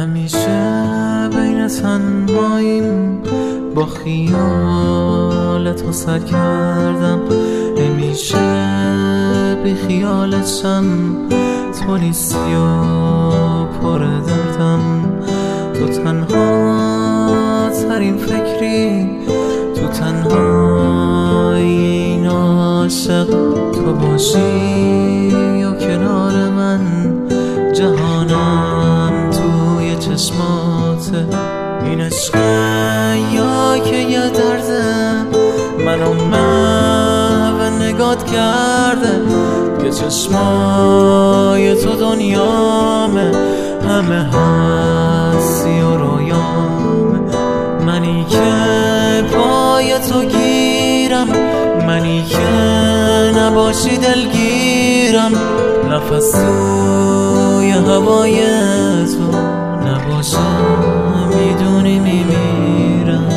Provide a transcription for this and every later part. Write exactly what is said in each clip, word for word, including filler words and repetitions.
همیشه بین تنهاییم با خیال تو سر کردم، همیشه بی خیالتم تو نیستی و پر دردم. تو تنها ترین فکری، تو تنهایی این عاشق تو باشی و کنار من جهانم توی چشماته. این عشقه یا که یه درده منو محو نگات کرده، که چشمای تو دنیامه، همه هستی و رویامه. منی که پای تو گیرم، منی که نباشی دلگیرم، نفس توی هوای تو نباشم میدونی میمیرم.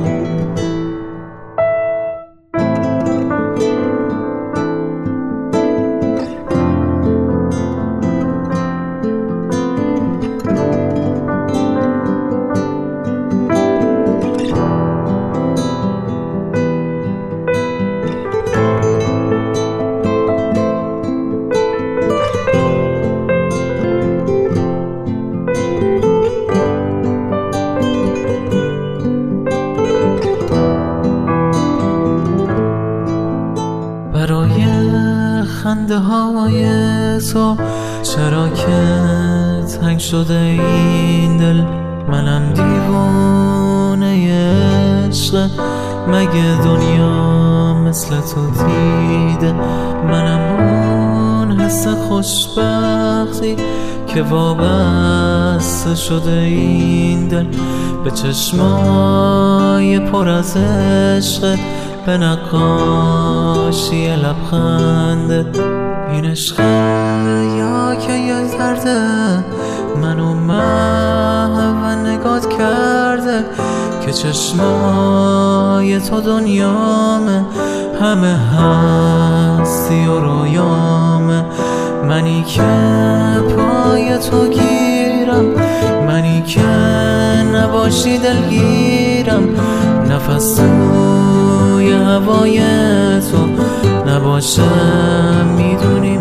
برای خنده های تو چرا که تنگ شده این دل؟ منم دیوانه عشق، مگه دنیا مثل تو دیده؟ منم اون حس خوشبختی که وابسته شده این دل به چشمای پر از عشق، به نقاشی لبخندت. این عشق یا که یه درده منو محو نگات کرده، که چشمای تو دنیامه، همه هستی و رویامه. منی که پای تو گیرم، منی که نباشی دلگیرم، نفس توی هوای تو نباشم میدونی